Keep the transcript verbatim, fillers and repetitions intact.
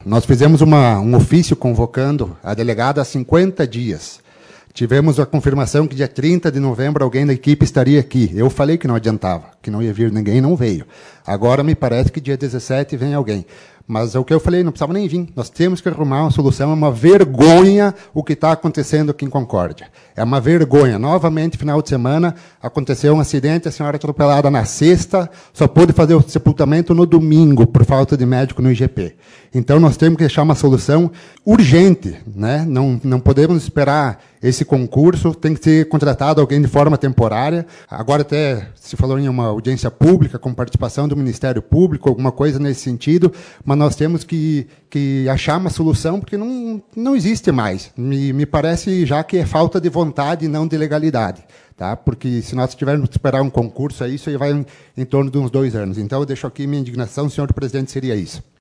Nós fizemos uma, um ofício convocando a delegada há cinquenta dias. Tivemos a confirmação que dia trinta de novembro alguém da equipe estaria aqui. Eu falei que não adiantava, que não ia vir ninguém, não veio. Agora me parece que dia dezessete vem alguém. Mas é o que eu falei, não precisava nem vir. Nós temos que arrumar uma solução. É uma vergonha o que está acontecendo aqui em Concórdia. É uma vergonha. Novamente, final de semana, aconteceu um acidente, a senhora atropelada na sexta, só pôde fazer o sepultamento no domingo, por falta de médico no I G P. Então, nós temos que deixar uma solução urgente, né? Não, não podemos esperar esse concurso, tem que ser contratado alguém de forma temporária. Agora até se falou em uma audiência pública, com participação do Ministério Público, alguma coisa nesse sentido, mas nós temos que, que achar uma solução, porque não, não existe mais. Me, me parece já que é falta de vontade e não de legalidade. Tá? Porque se nós tivermos que esperar um concurso, isso aí vai em, em torno de uns dois anos. Então, eu deixo aqui minha indignação, senhor presidente, seria isso.